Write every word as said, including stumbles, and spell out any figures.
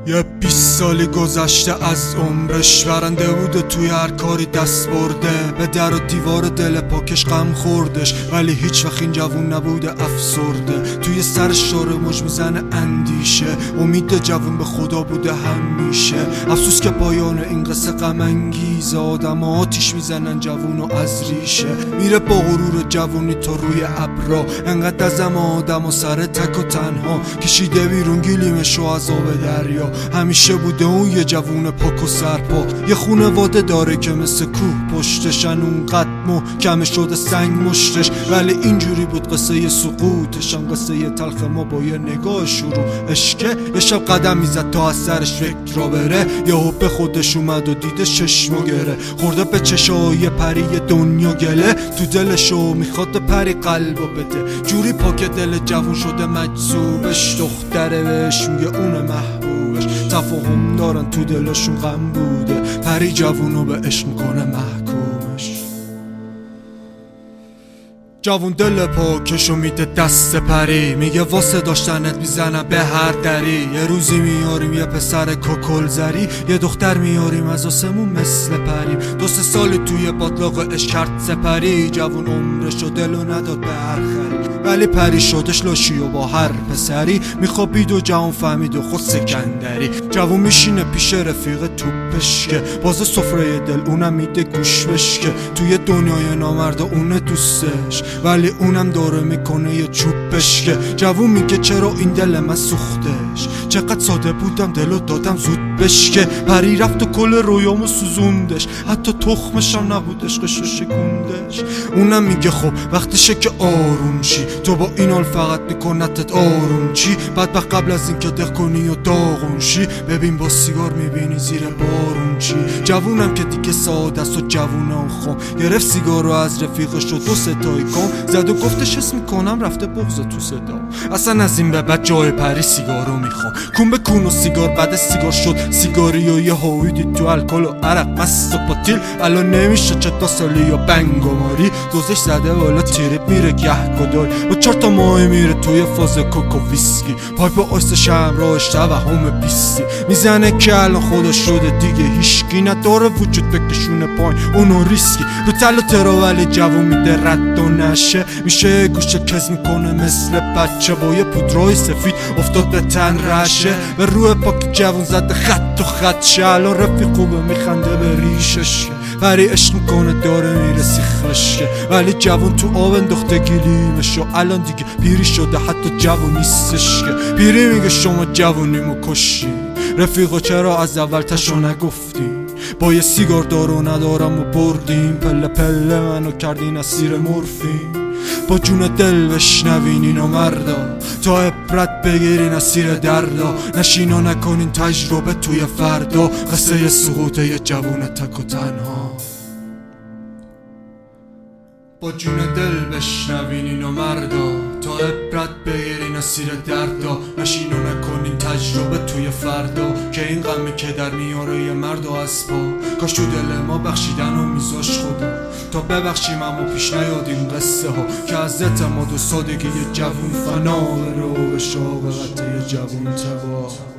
یه بیست سالی گذشته از عمرش، برنده بوده توی هر کاری دست برده، به در و دیوار دل پاکش غم خوردش، ولی هیچ وقت این جوون نبوده افسرده. توی سرش داره موج میزنه اندیشه، امید جوون به خدا بوده همیشه. افسوس که پایان این قصه غم انگیزه، آدم آتیش میزنن جوون و از ریشه. میره با غرور جوونی تو روی ابرا، انقدر ازم آدم و سر تک و تنها، کشیده بیرون گلیمشو از آب دریا. همیشه بوده اون یه جوون پاک و سرپا، یه خونواده داره که مثل کوه پشتشن، اونقدر محکم شده سنگ مشتش، ولی اینجوری بود قصه سقوطشم. قصه تلخ ما با یه نگاه شروع اشکه، یه شب قدم میزد تا از سرش فکر را بره، یه به خودش اومد و دیده چشمو گره، خورده به چشای پری دنیا گله، تو دلشو میخواد پری قلبو بده. جوری پاک دل جوون شده مجذوبش، دختره بهش میگه اون محبوبش، تفاهم دارن تو دلشون غم بوده، پری جوونو به عشق میکنه محکومش. جوون دل پاکشو میده دست پری، میگه واسه داشتنت میزنم به هر دری. یه روزی میاریم یه پسر ککل زری، یه دختر میاریم از آسمون مثل پریم. دو سه سالی توی باطلاق عشق کرد سپری، جوون عمرشو دلو نداد به هر خری، ولی پری شدش لاشی و با هر پسری میخوابید و جوون فهمید و خود سکندری. جوون میشینه پیش رفیق توپش که باز سفره دل اونم میده گوش بشکه، توی دنیای نامرد اونه دوستش، ولی اونم داره میکنه یه چوب بشکه. جوون میگه چرا این دل من سوختش، چقدر ساده بودم دلو دادم زود بشکه. پری رفت و کل رویامو سوزوندش، حتی تخمشم نبودش قشو شکوندش. اونم میگه خب وقتشه که آروم شی، تو با این حال فقط میکنتت آروم چی. بدبخت قبل از این که دق کنی و داغون شی، ببین با سیگار میبینی زیر بارون چی. جوونم که دیگه ساده است و جوونم خام، گرفت سیگارو از رفیقش و دو ستای کام زد و گفتش حس میکنم رفته بغض تو صدا، اصلا از این به بعد جای پری سیگارو میخوام. کون به کون و سیگار بعد سیگار شد سیگاری و یه هایی دید تو الکل و عرق مست و پاتیل. الان نمیشه چتا سالی یا بنگ و ماری، دوزش زده والا تیریب میره گه گدال، با چار تا ماهی میره توی فاز کوکو ویسکی. پایپ آیستش همراهش توهم بیستی میزنه که الان خودش شده دیگه هیشکی، نداره وجود بکشونه پایین اونو ریسکی. رو تل و ترا ولی جوون میده رد و نشه، میشه گوشه کز میکنه مثل بچه، با یه پودرای سفید افتاد به تن رشه، به روح پاک جوون زده خط و خط شه. الان رفیق خوبه میخنده به ریشش، پری عشق میکنه داره میره سیخش، ولی جوون تو آب انداخته گلیمشو. الان دیگه پیری شده حتی جوون نیستش که، پیری میگه شما جوونیمو کشی، رفیقا چرا از اول تشو نگفتی. با یه سیگار دارو ندارم و بردیم، پله پله منو کردین اسیر مورفین. با جون دل بشنوین اینو مردا، تا عبرت بگیرین اسیر دردا، نشین و نکنین تجربه توی فردا. قصه سقوط یه جوون تک و تنها. با جون دل بشنوین اینو مردا، تا عبرت بگیرین اسیر دردا، نشین و نکنین تجربه توی فردا، که این غمی که در میاره یه مرد و اسبا. کاش تو دل ما بخشیدن و میذاش خدا، تا ببخشیم اما پیش نیادیم قصه ها، که از اعتماد و سادگی یه جوون فنا رو به شاقت یه جوون تبا.